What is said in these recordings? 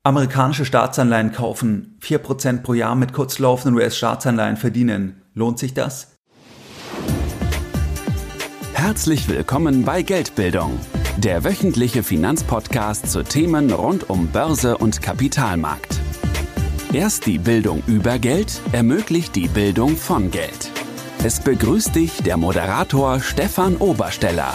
Amerikanische Staatsanleihen kaufen, 4% pro Jahr mit kurzlaufenden US-Staatsanleihen verdienen. Lohnt sich das? Herzlich willkommen bei Geldbildung, der wöchentliche Finanzpodcast zu Themen rund um Börse und Kapitalmarkt. Erst die Bildung über Geld ermöglicht die Bildung von Geld. Es begrüßt dich der Moderator Stefan Obersteller.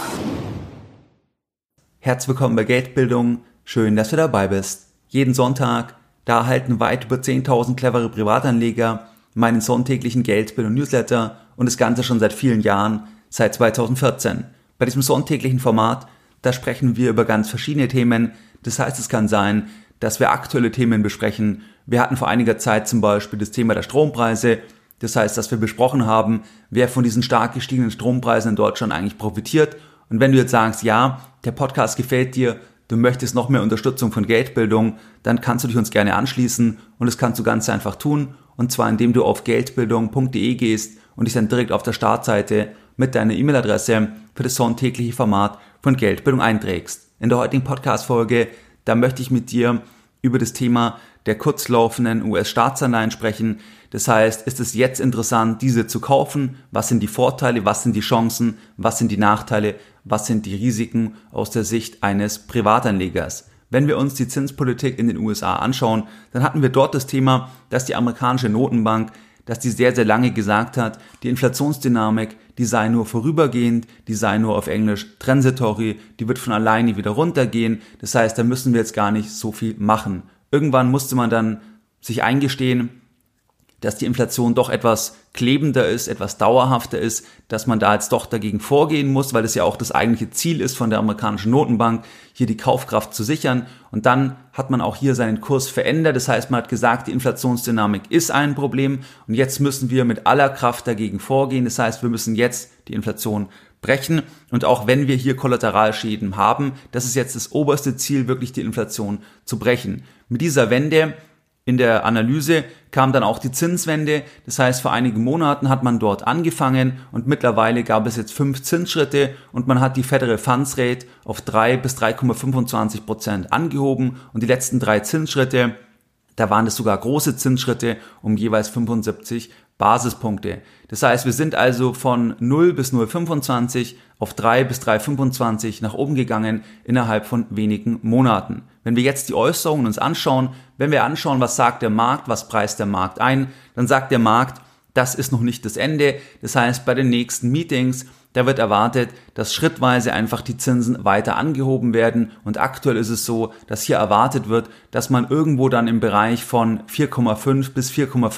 Herzlich willkommen bei Geldbildung. Schön, dass du dabei bist. Jeden Sonntag, da erhalten weit über 10.000 clevere Privatanleger meinen sonntäglichen Geldbildung-Newsletter und das Ganze schon seit vielen Jahren, seit 2014. Bei diesem sonntäglichen Format, da sprechen wir über ganz verschiedene Themen. Das heißt, es kann sein, dass wir aktuelle Themen besprechen. Wir hatten vor einiger Zeit zum Beispiel das Thema der Strompreise. Das heißt, dass wir besprochen haben, wer von diesen stark gestiegenen Strompreisen in Deutschland eigentlich profitiert. Und wenn du jetzt sagst, ja, der Podcast gefällt dir, du möchtest noch mehr Unterstützung von Geldbildung, dann kannst du dich uns gerne anschließen und das kannst du ganz einfach tun. Und zwar indem du auf geldbildung.de gehst und dich dann direkt auf der Startseite mit deiner E-Mail-Adresse für das sonntägliche Format von Geldbildung einträgst. In der heutigen Podcast-Folge, da möchte ich mit dir über das Thema der kurzlaufenden US-Staatsanleihen sprechen. Das heißt, ist es jetzt interessant, diese zu kaufen? Was sind die Vorteile? Was sind die Chancen? Was sind die Nachteile? Was sind die Risiken aus der Sicht eines Privatanlegers? Wenn wir uns die Zinspolitik in den USA anschauen, dann hatten wir dort das Thema, dass die amerikanische Notenbank, dass die sehr, sehr lange gesagt hat, die Inflationsdynamik, die sei nur vorübergehend, die sei nur auf Englisch transitory, die wird von alleine wieder runtergehen. Das heißt, da müssen wir jetzt gar nicht so viel machen. Irgendwann musste man dann sich eingestehen, dass die Inflation doch etwas klebender ist, etwas dauerhafter ist, dass man da jetzt doch dagegen vorgehen muss, weil es ja auch das eigentliche Ziel ist von der amerikanischen Notenbank, hier die Kaufkraft zu sichern. Und dann hat man auch hier seinen Kurs verändert. Das heißt, man hat gesagt, die Inflationsdynamik ist ein Problem und jetzt müssen wir mit aller Kraft dagegen vorgehen. Das heißt, wir müssen jetzt die Inflation brechen. Und auch wenn wir hier Kollateralschäden haben, das ist jetzt das oberste Ziel, wirklich die Inflation zu brechen. Mit dieser Wende in der Analyse kam dann auch die Zinswende. Das heißt, vor einigen Monaten hat man dort angefangen und mittlerweile gab es jetzt 5 Zinsschritte und man hat die Federal Funds Rate auf 3 bis 3,25% angehoben und die letzten 3 Zinsschritte, da waren es sogar große Zinsschritte um jeweils 75 Basispunkte. Das heißt, wir sind also von 0 bis 0,25 auf 3 bis 3,25 nach oben gegangen innerhalb von wenigen Monaten. Wenn wir jetzt die Äußerungen uns anschauen, wenn wir anschauen, was sagt der Markt, was preist der Markt ein, dann sagt der Markt, das ist noch nicht das Ende. Das heißt, bei den nächsten Meetings, da wird erwartet, dass schrittweise einfach die Zinsen weiter angehoben werden und aktuell ist es so, dass hier erwartet wird, dass man irgendwo dann im Bereich von 4,5 bis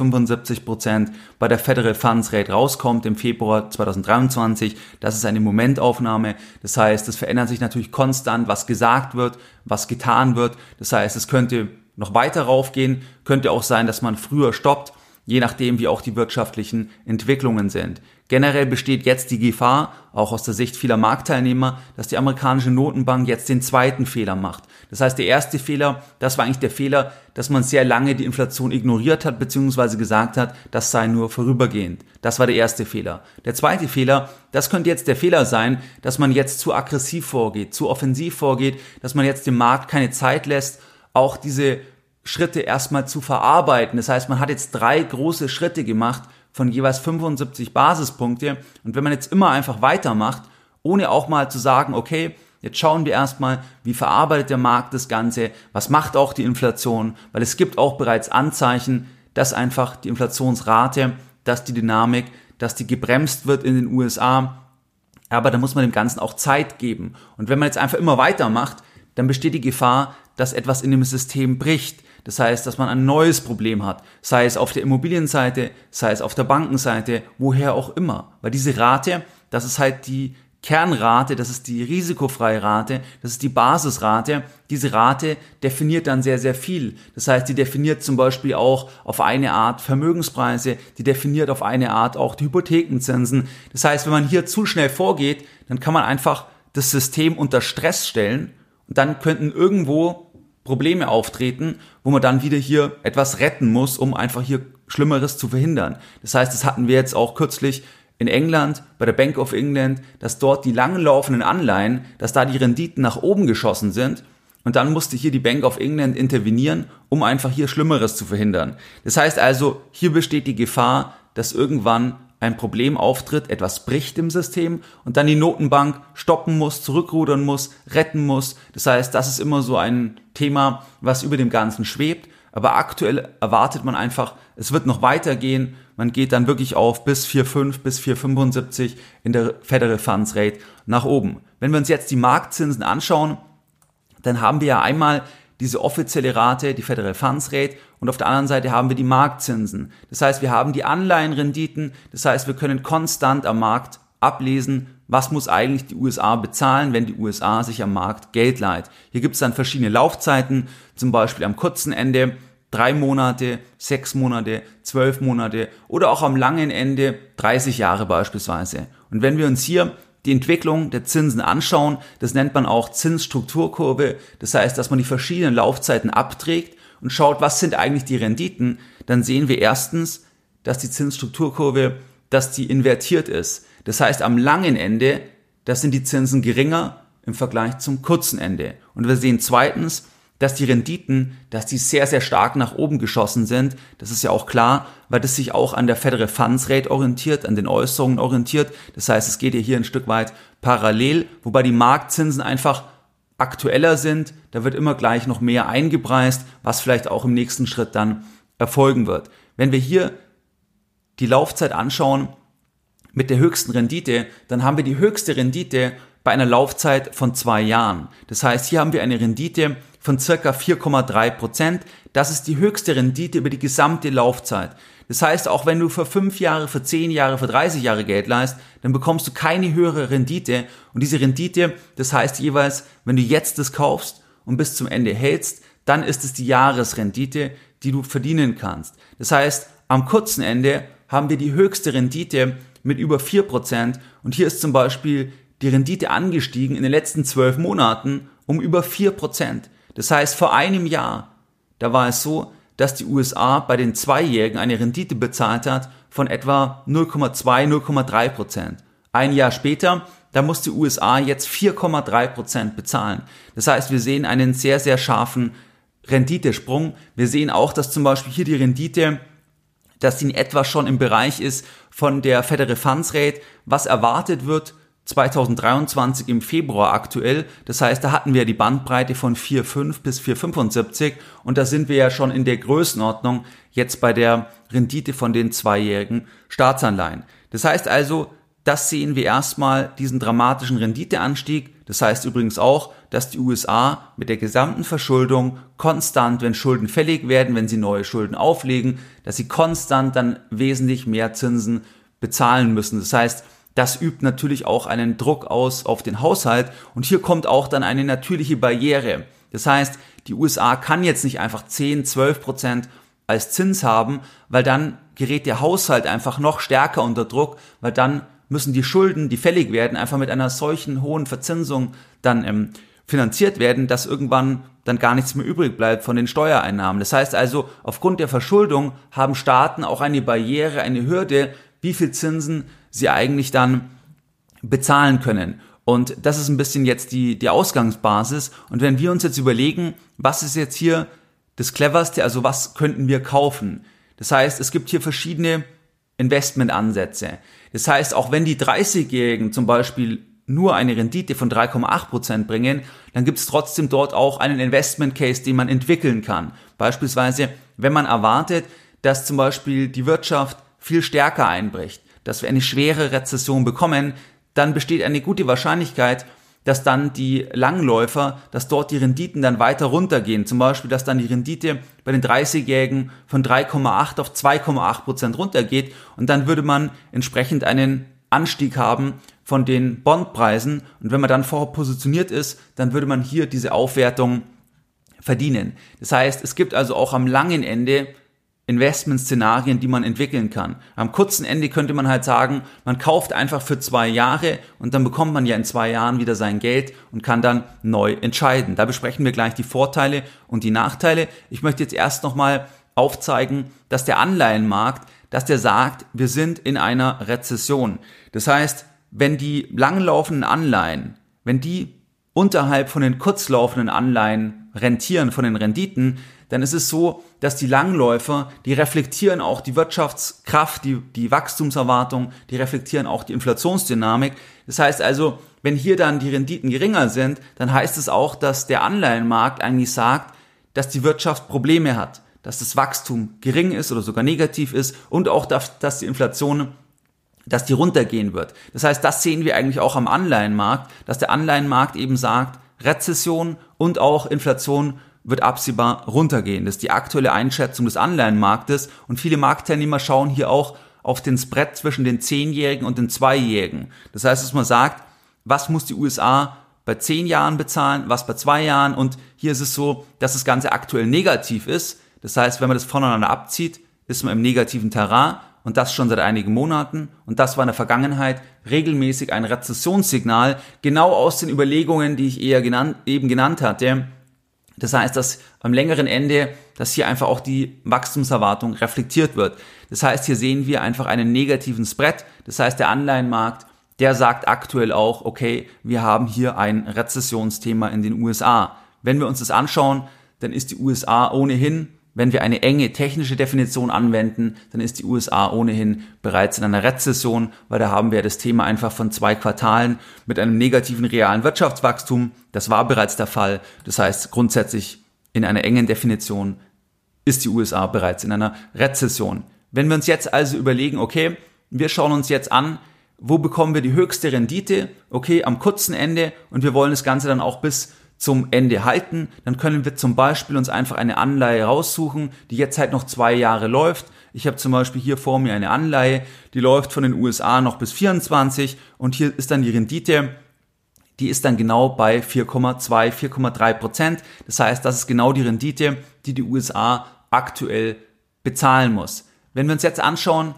4,75% bei der Federal Funds Rate rauskommt im Februar 2023. Das ist eine Momentaufnahme. Das heißt, es verändert sich natürlich konstant, was gesagt wird, was getan wird. Das heißt, es könnte noch weiter raufgehen, könnte auch sein, dass man früher stoppt, je nachdem, wie auch die wirtschaftlichen Entwicklungen sind. Generell besteht jetzt die Gefahr, auch aus der Sicht vieler Marktteilnehmer, dass die amerikanische Notenbank jetzt den zweiten Fehler macht. Das heißt, der erste Fehler, das war eigentlich der Fehler, dass man sehr lange die Inflation ignoriert hat, beziehungsweise gesagt hat, das sei nur vorübergehend. Das war der erste Fehler. Der zweite Fehler, das könnte jetzt der Fehler sein, dass man jetzt zu aggressiv vorgeht, zu offensiv vorgeht, dass man jetzt dem Markt keine Zeit lässt, auch diese Schritte erstmal zu verarbeiten. Das heißt, man hat jetzt 3 große Schritte gemacht von jeweils 75 Basispunkte. Und wenn man jetzt immer einfach weitermacht, ohne auch mal zu sagen, okay, jetzt schauen wir erstmal, wie verarbeitet der Markt das Ganze, was macht auch die Inflation, weil es gibt auch bereits Anzeichen, dass einfach die Inflationsrate, dass die Dynamik, dass die gebremst wird in den USA. Aber da muss man dem Ganzen auch Zeit geben. Und wenn man jetzt einfach immer weitermacht, dann besteht die Gefahr, dass etwas in dem System bricht. Das heißt, dass man ein neues Problem hat, sei es auf der Immobilienseite, sei es auf der Bankenseite, woher auch immer. Weil diese Rate, das ist halt die Kernrate, das ist die risikofreie Rate, das ist die Basisrate. Diese Rate definiert dann sehr, sehr viel. Das heißt, die definiert zum Beispiel auch auf eine Art Vermögenspreise, die definiert auf eine Art auch die Hypothekenzinsen. Das heißt, wenn man hier zu schnell vorgeht, dann kann man einfach das System unter Stress stellen und dann könnten irgendwo Probleme auftreten, wo man dann wieder hier etwas retten muss, um einfach hier Schlimmeres zu verhindern. Das heißt, das hatten wir jetzt auch kürzlich in England, bei der Bank of England, dass dort die langen laufenden Anleihen, dass da die Renditen nach oben geschossen sind und dann musste hier die Bank of England intervenieren, um einfach hier Schlimmeres zu verhindern. Das heißt also, hier besteht die Gefahr, dass irgendwann ein Problem auftritt, etwas bricht im System und dann die Notenbank stoppen muss, zurückrudern muss, retten muss. Das heißt, das ist immer so ein Thema, was über dem Ganzen schwebt. Aber aktuell erwartet man einfach, es wird noch weitergehen. Man geht dann wirklich auf bis 4,5, bis 4,75 in der Federal Funds Rate nach oben. Wenn wir uns jetzt die Marktzinsen anschauen, dann haben wir ja einmal diese offizielle Rate, die Federal Funds Rate, und auf der anderen Seite haben wir die Marktzinsen. Das heißt, wir haben die Anleihenrenditen, das heißt, wir können konstant am Markt ablesen, was muss eigentlich die USA bezahlen, wenn die USA sich am Markt Geld leiht. Hier gibt es dann verschiedene Laufzeiten, zum Beispiel am kurzen Ende 3 Monate, 6 Monate, 12 Monate oder auch am langen Ende 30 Jahre beispielsweise. Und wenn wir uns hier die Entwicklung der Zinsen anschauen, das nennt man auch Zinsstrukturkurve, das heißt, dass man die verschiedenen Laufzeiten abträgt und schaut, was sind eigentlich die Renditen, dann sehen wir erstens, dass die Zinsstrukturkurve, dass die invertiert ist. Das heißt, am langen Ende, das sind die Zinsen geringer im Vergleich zum kurzen Ende. Und wir sehen zweitens, dass die Renditen, dass die sehr, sehr stark nach oben geschossen sind. Das ist ja auch klar, weil das sich auch an der Federal Funds Rate orientiert, an den Äußerungen orientiert. Das heißt, es geht hier ein Stück weit parallel, wobei die Marktzinsen einfach aktueller sind. Da wird immer gleich noch mehr eingepreist, was vielleicht auch im nächsten Schritt dann erfolgen wird. Wenn wir hier die Laufzeit anschauen mit der höchsten Rendite, dann haben wir die höchste Rendite bei einer Laufzeit von 2 Jahren. Das heißt, hier haben wir eine Rendite von circa 4,3%. Das ist die höchste Rendite über die gesamte Laufzeit. Das heißt, auch wenn du für 5 Jahre, für 10 Jahre, für 30 Jahre Geld leihst, dann bekommst du keine höhere Rendite. Und diese Rendite, das heißt jeweils, wenn du jetzt das kaufst und bis zum Ende hältst, dann ist es die Jahresrendite, die du verdienen kannst. Das heißt, am kurzen Ende haben wir die höchste Rendite mit über 4%. Und hier ist zum Beispiel die Rendite angestiegen in den letzten 12 Monaten um über 4%. Das heißt, vor einem Jahr, da war es so, dass die USA bei den 2-Jährigen eine Rendite bezahlt hat von etwa 0,2, 0,3%. Ein Jahr später, da muss die USA jetzt 4,3% bezahlen. Das heißt, wir sehen einen sehr, sehr scharfen Renditesprung. Wir sehen auch, dass zum Beispiel hier die Rendite, dass die in etwa schon im Bereich ist von der Federal Funds Rate, was erwartet wird 2023 im Februar aktuell. Das heißt, da hatten wir die Bandbreite von 4,5 bis 4,75 und da sind wir ja schon in der Größenordnung jetzt bei der Rendite von den 2-jährigen Staatsanleihen. Das heißt also, das sehen wir erstmal, diesen dramatischen Renditeanstieg. Das heißt übrigens auch, dass die USA mit der gesamten Verschuldung konstant, wenn Schulden fällig werden, wenn sie neue Schulden auflegen, dass sie konstant dann wesentlich mehr Zinsen bezahlen müssen. Das heißt, das übt natürlich auch einen Druck aus auf den Haushalt und hier kommt auch dann eine natürliche Barriere. Das heißt, die USA kann jetzt nicht einfach 10, 12% als Zins haben, weil dann gerät der Haushalt einfach noch stärker unter Druck, weil dann müssen die Schulden, die fällig werden, einfach mit einer solchen hohen Verzinsung dann finanziert werden, dass irgendwann dann gar nichts mehr übrig bleibt von den Steuereinnahmen. Das heißt also, aufgrund der Verschuldung haben Staaten auch eine Barriere, eine Hürde, wie viel Zinsen sie eigentlich dann bezahlen können. Und das ist ein bisschen jetzt die Ausgangsbasis. Und wenn wir uns jetzt überlegen, was ist jetzt hier das Cleverste, also was könnten wir kaufen? Das heißt, es gibt hier verschiedene Investmentansätze. Das heißt, auch wenn die 30-Jährigen zum Beispiel nur eine Rendite von 3,8% bringen, dann gibt es trotzdem dort auch einen Investment Case, den man entwickeln kann. Beispielsweise, wenn man erwartet, dass zum Beispiel die Wirtschaft viel stärker einbricht, dass wir eine schwere Rezession bekommen, dann besteht eine gute Wahrscheinlichkeit, dass dann die Langläufer, dass dort die Renditen dann weiter runtergehen. Zum Beispiel, dass dann die Rendite bei den 30-Jährigen von 3,8 auf 2,8% runtergeht und dann würde man entsprechend einen Anstieg haben von den Bondpreisen und wenn man dann vorher positioniert ist, dann würde man hier diese Aufwertung verdienen. Das heißt, es gibt also auch am langen Ende Investmentszenarien, die man entwickeln kann. Am kurzen Ende könnte man halt sagen, man kauft einfach für 2 Jahre und dann bekommt man ja in 2 Jahren wieder sein Geld und kann dann neu entscheiden. Da besprechen wir gleich die Vorteile und die Nachteile. Ich möchte jetzt erst nochmal aufzeigen, dass der Anleihenmarkt, dass der sagt, wir sind in einer Rezession. Das heißt, wenn die langlaufenden Anleihen, wenn die unterhalb von den kurzlaufenden Anleihen rentieren, von den Renditen, dann ist es so, dass die Langläufer, die reflektieren auch die Wirtschaftskraft, die Wachstumserwartung, die reflektieren auch die Inflationsdynamik. Das heißt also, wenn hier dann die Renditen geringer sind, dann heißt es auch, dass der Anleihenmarkt eigentlich sagt, dass die Wirtschaft Probleme hat, dass das Wachstum gering ist oder sogar negativ ist und auch, dass die Inflation, dass die runtergehen wird. Das heißt, das sehen wir eigentlich auch am Anleihenmarkt, dass der Anleihenmarkt eben sagt, Rezession und auch Inflation wird absehbar runtergehen. Das ist die aktuelle Einschätzung des Anleihenmarktes und viele Marktteilnehmer schauen hier auch auf den Spread zwischen den 10-Jährigen und den 2-Jährigen. Das heißt, dass man sagt, was muss die USA bei 10 Jahren bezahlen, was bei 2 Jahren und hier ist es so, dass das Ganze aktuell negativ ist. Das heißt, wenn man das voneinander abzieht, ist man im negativen Terrain und das schon seit einigen Monaten und das war in der Vergangenheit regelmäßig ein Rezessionssignal, genau aus den Überlegungen, die ich eben genannt hatte. Das heißt, dass am längeren Ende, dass hier einfach auch die Wachstumserwartung reflektiert wird. Das heißt, hier sehen wir einfach einen negativen Spread. Das heißt, der Anleihenmarkt, der sagt aktuell auch, okay, wir haben hier ein Rezessionsthema in den USA. Wenn wir uns das anschauen, dann ist die USA ohnehin, wenn wir eine enge technische Definition anwenden, dann ist die USA ohnehin bereits in einer Rezession, weil da haben wir das Thema einfach von 2 Quartalen mit einem negativen realen Wirtschaftswachstum. Das war bereits der Fall. Das heißt, grundsätzlich in einer engen Definition ist die USA bereits in einer Rezession. Wenn wir uns jetzt also überlegen, okay, wir schauen uns jetzt an, wo bekommen wir die höchste Rendite, okay, am kurzen Ende und wir wollen das Ganze dann auch bis zum Ende halten, dann können wir zum Beispiel uns einfach eine Anleihe raussuchen, die jetzt halt noch 2 Jahre läuft. Ich habe zum Beispiel hier vor mir eine Anleihe, die läuft von den USA noch bis 24 und hier ist dann die Rendite, die ist dann genau bei 4,2, 4,3%. Das heißt, das ist genau die Rendite, die USA aktuell bezahlen muss. Wenn wir uns jetzt anschauen,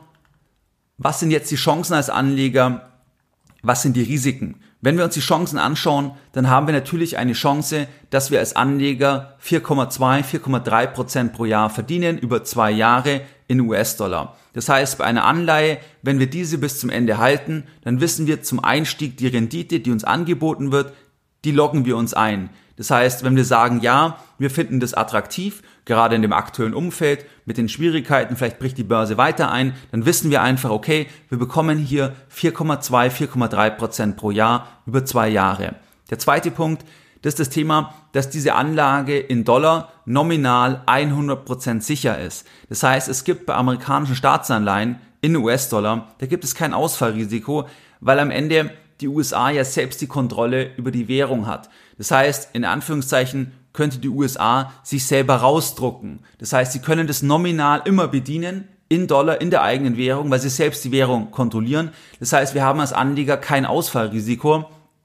was sind jetzt die Chancen als Anleger, was sind die Risiken? Wenn wir uns die Chancen anschauen, dann haben wir natürlich eine Chance, dass wir als Anleger 4,2, 4,3% pro Jahr verdienen über 2 Jahre in US-Dollar. Das heißt, bei einer Anleihe, wenn wir diese bis zum Ende halten, dann wissen wir zum Einstieg die Rendite, die uns angeboten wird, die loggen wir uns ein. Das heißt, wenn wir sagen, ja, wir finden das attraktiv, gerade in dem aktuellen Umfeld, mit den Schwierigkeiten, vielleicht bricht die Börse weiter ein, dann wissen wir einfach, okay, wir bekommen hier 4,2, 4,3% pro Jahr über 2 Jahre. Der zweite Punkt, das ist das Thema, dass diese Anlage in Dollar nominal 100% sicher ist. Das heißt, es gibt bei amerikanischen Staatsanleihen in US-Dollar, da gibt es kein Ausfallrisiko, weil am Ende die USA ja selbst die Kontrolle über die Währung hat. Das heißt, in Anführungszeichen könnte die USA sich selber rausdrucken. Das heißt, sie können das nominal immer bedienen in Dollar, in der eigenen Währung, weil sie selbst die Währung kontrollieren. Das heißt, wir haben als Anleger kein Ausfallrisiko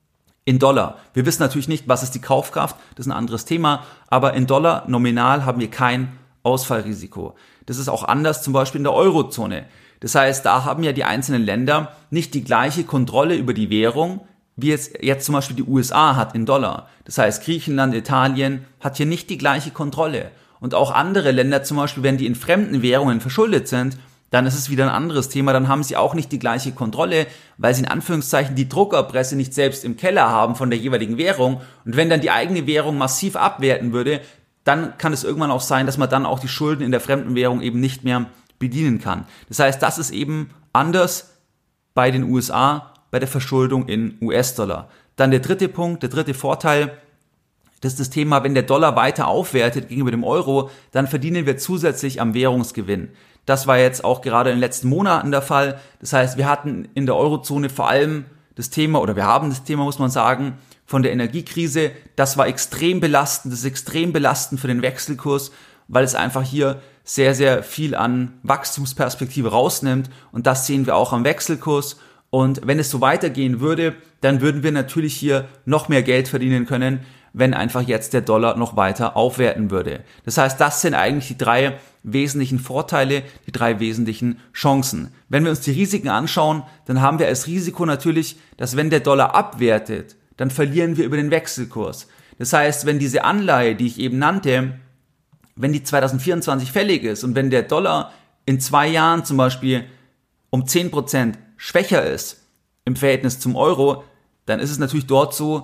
in Dollar. Wir wissen natürlich nicht, was ist die Kaufkraft, das ist ein anderes Thema, aber in Dollar nominal haben wir kein Ausfallrisiko. Das ist auch anders zum Beispiel in der Eurozone. Das heißt, da haben ja die einzelnen Länder nicht die gleiche Kontrolle über die Währung, wie es jetzt zum Beispiel die USA hat in Dollar. Das heißt, Griechenland, Italien hat hier nicht die gleiche Kontrolle. Und auch andere Länder zum Beispiel, wenn die in fremden Währungen verschuldet sind, dann ist es wieder ein anderes Thema. Dann haben sie auch nicht die gleiche Kontrolle, weil sie in Anführungszeichen die Druckerpresse nicht selbst im Keller haben von der jeweiligen Währung. Und wenn dann die eigene Währung massiv abwerten würde, dann kann es irgendwann auch sein, dass man dann auch die Schulden in der fremden Währung eben nicht mehr bedienen kann. Das heißt, das ist eben anders bei den USA, bei der Verschuldung in US-Dollar. Dann der dritte Punkt, der dritte Vorteil, das ist das Thema, wenn der Dollar weiter aufwertet gegenüber dem Euro, dann verdienen wir zusätzlich am Währungsgewinn. Das war jetzt auch gerade in den letzten Monaten der Fall. Das heißt, wir hatten in der Eurozone vor allem das Thema, oder wir haben das Thema, muss man sagen, von der Energiekrise. Das war extrem belastend, das ist extrem belastend für den Wechselkurs, weil es einfach hier sehr, sehr viel an Wachstumsperspektive rausnimmt und das sehen wir auch am Wechselkurs. Und wenn es so weitergehen würde, dann würden wir natürlich hier noch mehr Geld verdienen können, wenn einfach jetzt der Dollar noch weiter aufwerten würde. Das heißt, das sind eigentlich die 3 wesentlichen Vorteile, die 3 wesentlichen Chancen. Wenn wir uns die Risiken anschauen, dann haben wir als Risiko natürlich, dass wenn der Dollar abwertet, dann verlieren wir über den Wechselkurs. Das heißt, wenn diese Anleihe, die ich eben nannte, wenn die 2024 fällig ist und wenn der Dollar in 2 Jahren zum Beispiel um 10% schwächer ist im Verhältnis zum Euro, dann ist es natürlich dort so,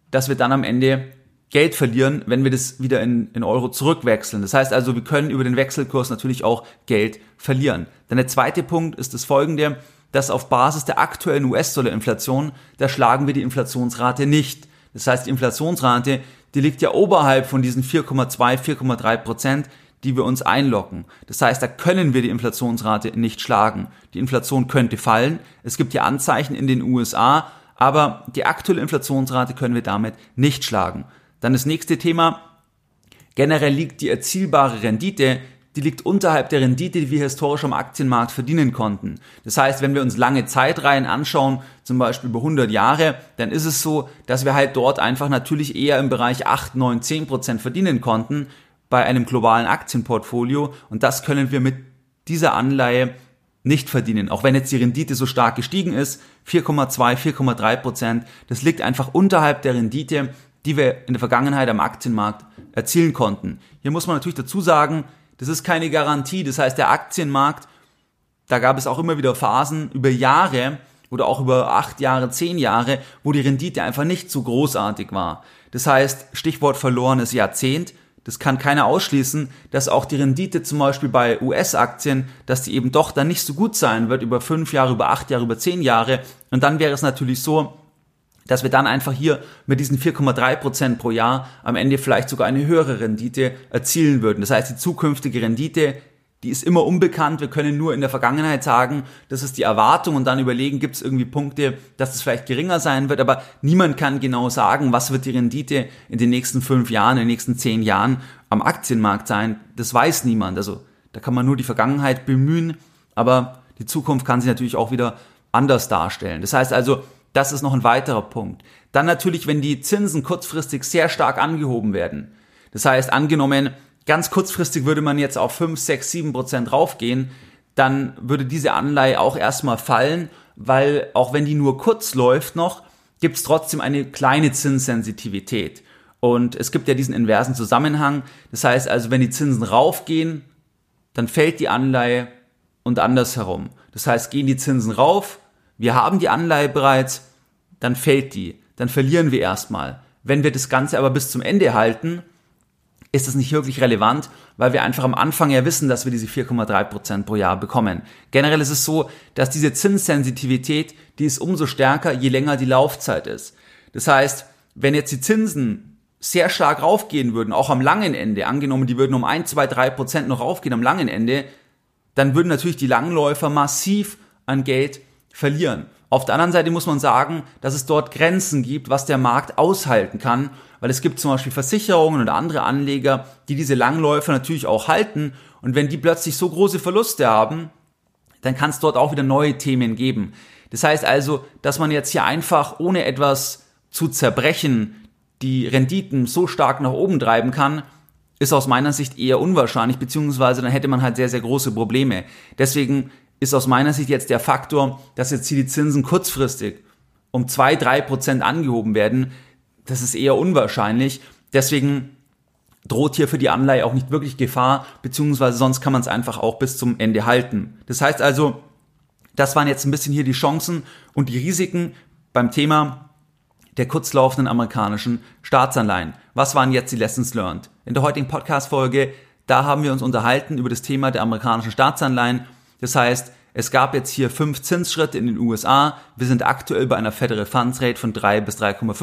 dass wir dann am Ende Geld verlieren, wenn wir das wieder in Euro zurückwechseln. Das heißt also, wir können über den Wechselkurs natürlich auch Geld verlieren. Dann der zweite Punkt ist das folgende, dass auf Basis der aktuellen US-Dollar-Inflation, da schlagen wir die Inflationsrate nicht. Das heißt, die Inflationsrate, die liegt ja oberhalb von diesen 4,2, 4,3%, die wir uns einloggen. Das heißt, da können wir die Inflationsrate nicht schlagen. Die Inflation könnte fallen. Es gibt ja Anzeichen in den USA, aber die aktuelle Inflationsrate können wir damit nicht schlagen. Dann das nächste Thema. Generell liegt die erzielbare Rendite, die liegt unterhalb der Rendite, die wir historisch am Aktienmarkt verdienen konnten. Das heißt, wenn wir uns lange Zeitreihen anschauen, zum Beispiel über 100 Jahre, dann ist es so, dass wir halt dort einfach natürlich eher im Bereich 8, 9, 10% verdienen konnten bei einem globalen Aktienportfolio. Und das können wir mit dieser Anleihe nicht verdienen. Auch wenn jetzt die Rendite so stark gestiegen ist, 4,2, 4,3%, das liegt einfach unterhalb der Rendite, die wir in der Vergangenheit am Aktienmarkt erzielen konnten. Hier muss man natürlich dazu sagen, das ist keine Garantie. Das heißt, der Aktienmarkt, da gab es auch immer wieder Phasen über Jahre oder auch über 8 Jahre, 10 Jahre, wo die Rendite einfach nicht so großartig war. Das heißt, Stichwort verlorenes Jahrzehnt, das kann keiner ausschließen, dass auch die Rendite zum Beispiel bei US-Aktien, dass die eben doch dann nicht so gut sein wird über 5 Jahre, über 8 Jahre, über 10 Jahre. Und dann wäre es natürlich so, dass wir dann einfach hier mit diesen 4,3% pro Jahr am Ende vielleicht sogar eine höhere Rendite erzielen würden. Das heißt, die zukünftige Rendite, die ist immer unbekannt. Wir können nur in der Vergangenheit sagen, das ist die Erwartung und dann überlegen, gibt es irgendwie Punkte, dass es vielleicht geringer sein wird. Aber niemand kann genau sagen, was wird die Rendite in den nächsten 5 Jahren, in den nächsten 10 Jahren am Aktienmarkt sein. Das weiß niemand. Also da kann man nur die Vergangenheit bemühen, aber die Zukunft kann sich natürlich auch wieder anders darstellen. Das heißt also, das ist noch ein weiterer Punkt. Dann natürlich, wenn die Zinsen kurzfristig sehr stark angehoben werden. Das heißt, angenommen, ganz kurzfristig würde man jetzt auf 5, 6, 7% raufgehen, dann würde diese Anleihe auch erstmal fallen, weil auch wenn die nur kurz läuft noch, gibt es trotzdem eine kleine Zinssensitivität. Und es gibt ja diesen inversen Zusammenhang. Das heißt also, wenn die Zinsen raufgehen, dann fällt die Anleihe und andersherum. Das heißt, gehen die Zinsen rauf, wir haben die Anleihe bereits, dann fällt die, dann verlieren wir erstmal. Wenn wir das Ganze aber bis zum Ende halten, ist es nicht wirklich relevant, weil wir einfach am Anfang ja wissen, dass wir diese 4,3% pro Jahr bekommen. Generell ist es so, dass diese Zinssensitivität, die ist umso stärker, je länger die Laufzeit ist. Das heißt, wenn jetzt die Zinsen sehr stark raufgehen würden, auch am langen Ende, angenommen, die würden um 1, 2, 3% noch raufgehen am langen Ende, dann würden natürlich die Langläufer massiv an Geld verlieren. Auf der anderen Seite muss man sagen, dass es dort Grenzen gibt, was der Markt aushalten kann, weil es gibt zum Beispiel Versicherungen und andere Anleger, die diese Langläufer natürlich auch halten und wenn die plötzlich so große Verluste haben, dann kann es dort auch wieder neue Themen geben. Das heißt also, dass man jetzt hier einfach ohne etwas zu zerbrechen die Renditen so stark nach oben treiben kann, ist aus meiner Sicht eher unwahrscheinlich, beziehungsweise dann hätte man halt sehr, sehr große Probleme. Deswegen ist aus meiner Sicht jetzt der Faktor, dass jetzt hier die Zinsen kurzfristig um 2-3% angehoben werden, das ist eher unwahrscheinlich. Deswegen droht hier für die Anleihe auch nicht wirklich Gefahr, beziehungsweise sonst kann man es einfach auch bis zum Ende halten. Das heißt also, das waren jetzt ein bisschen hier die Chancen und die Risiken beim Thema der kurzlaufenden amerikanischen Staatsanleihen. Was waren jetzt die Lessons learned? In der heutigen Podcast-Folge, da haben wir uns unterhalten über das Thema der amerikanischen Staatsanleihen. Das heißt, es gab jetzt hier 5 Zinsschritte in den USA. Wir sind aktuell bei einer Federal Funds Rate von 3 bis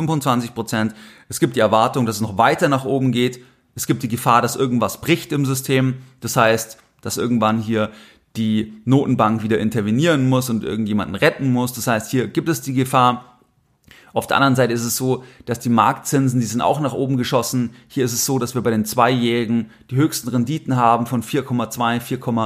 3,25%. Es gibt die Erwartung, dass es noch weiter nach oben geht. Es gibt die Gefahr, dass irgendwas bricht im System. Das heißt, dass irgendwann hier die Notenbank wieder intervenieren muss und irgendjemanden retten muss. Das heißt, hier gibt es die Gefahr. Auf der anderen Seite ist es so, dass die Marktzinsen, die sind auch nach oben geschossen. Hier ist es so, dass wir bei den 2-Jährigen die höchsten Renditen haben von 4,2,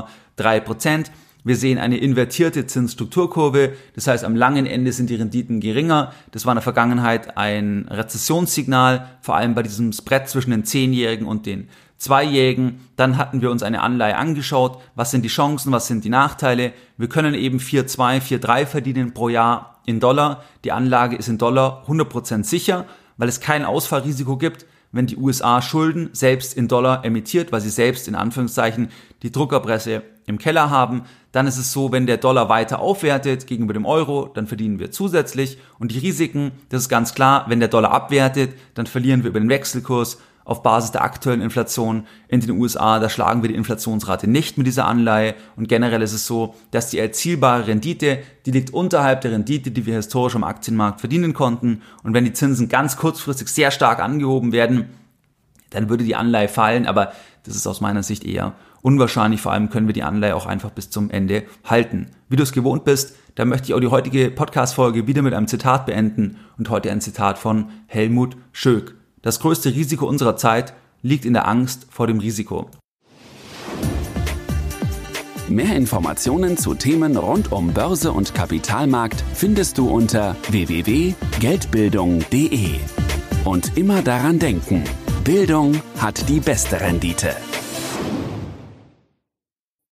4,3%. Wir sehen eine invertierte Zinsstrukturkurve, das heißt am langen Ende sind die Renditen geringer. Das war in der Vergangenheit ein Rezessionssignal, vor allem bei diesem Spread zwischen den 10-Jährigen und den 2-Jährigen. Dann hatten wir uns eine Anleihe angeschaut, was sind die Chancen, was sind die Nachteile. Wir können eben 4,2, 4,3 verdienen pro Jahr in Dollar. Die Anlage ist in Dollar 100% sicher, weil es kein Ausfallrisiko gibt, wenn die USA Schulden selbst in Dollar emittiert, weil sie selbst in Anführungszeichen die Druckerpresse im Keller haben. Dann ist es so, wenn der Dollar weiter aufwertet gegenüber dem Euro, dann verdienen wir zusätzlich. Und die Risiken, das ist ganz klar, wenn der Dollar abwertet, dann verlieren wir über den Wechselkurs auf Basis der aktuellen Inflation in den USA. Da schlagen wir die Inflationsrate nicht mit dieser Anleihe. Und generell ist es so, dass die erzielbare Rendite, die liegt unterhalb der Rendite, die wir historisch am Aktienmarkt verdienen konnten. Und wenn die Zinsen ganz kurzfristig sehr stark angehoben werden, dann würde die Anleihe fallen. Aber das ist aus meiner Sicht eher unwahrscheinlich. Vor allem können wir die Anleihe auch einfach bis zum Ende halten. Wie du es gewohnt bist, da möchte ich auch die heutige Podcast-Folge wieder mit einem Zitat beenden. Und heute ein Zitat von Helmut Schöck. Das größte Risiko unserer Zeit liegt in der Angst vor dem Risiko. Mehr Informationen zu Themen rund um Börse und Kapitalmarkt findest du unter www.geldbildung.de. Und immer daran denken, Bildung hat die beste Rendite.